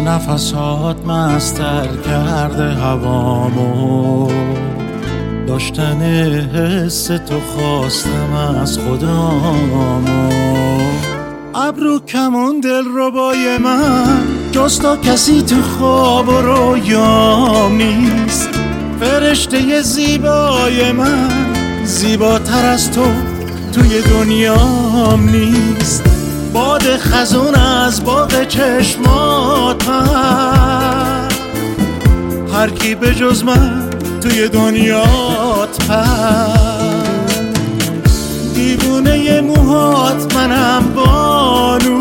نفسات مستر کرده هوامو، داشتن حس تو خواستم از خدامو. ابرو کمون دلربای من جز تو کسی تو خواب و رویام نیست. فرشته زیبای من زیباتر از تو توی دنیام نیست. باد خزون از باغ چشمات پر، هر کی به جز من توی دنیات پر. دیوونه موهات منم بانو،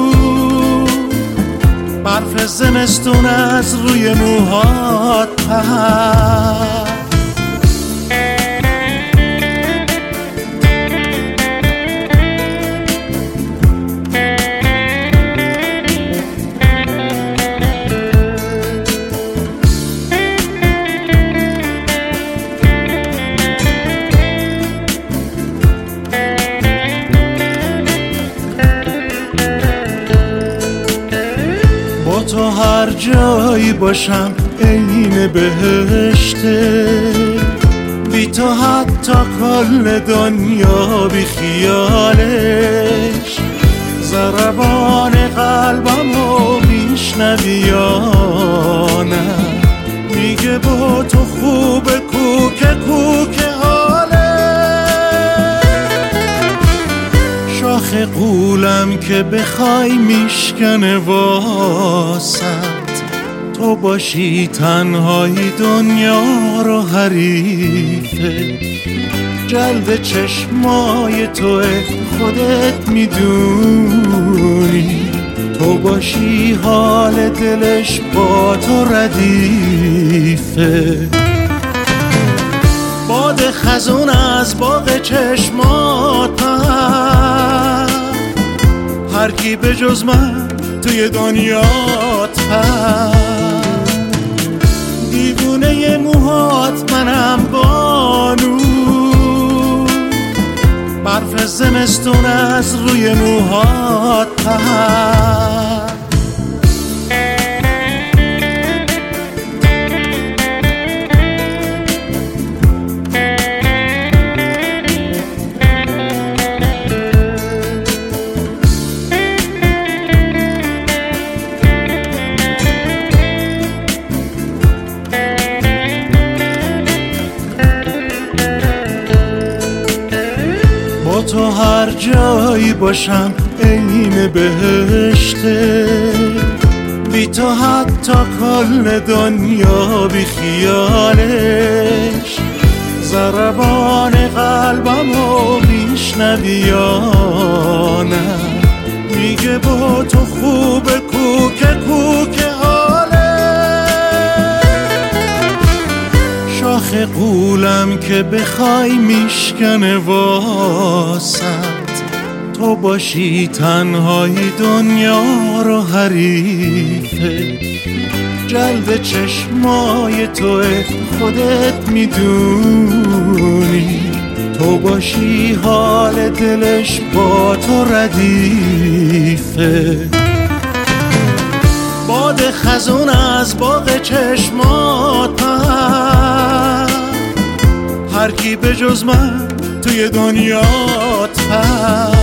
برف زمستون از روی موهات پر. تو هر جایی باشم عین بهشته، بی تو حتی کل دنیا بی خیالش. ضربان قلبمو میشنوی یا نه؟ میگه با تو خوبه کوکه کوکه شاخ قولم که بخوای میشکنه واسط. تو باشی تنهایی دنیا رو حریفه، جلد چشمای توه خودت میدونی. تو باشی حال دلش با تو ردیفه. باد خزون از باغ چشمات پر، هر کی به جز من توی دنیات پر. دیوونه موهات منم بانو، برف زمستون از روی موهات پر. تو هر جایی باشم عین بهشته، بی تو حتی کل دنیا بی خیالش. ضربان قلبمو میشنوی یا نه؟ میگه با تو خوبه کوکه کوکه شاخ قولم که بخوای میشکنه واسط. تو باشی تنهایی دنیا رو حریفه، جلد چشمای توه خودت میدونی. تو باشی حال دلش با تو ردیفه. باد خزون از باغ چشمات پر، هر کی به جز من توی دنیات پر.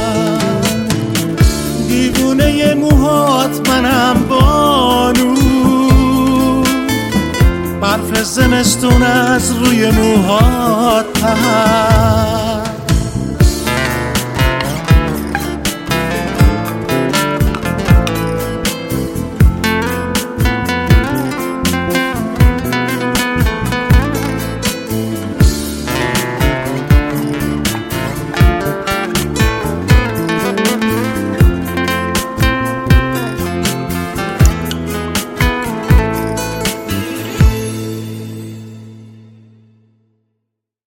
دیوونه موهات منم بانو، برف زمستون از روی موهات پر.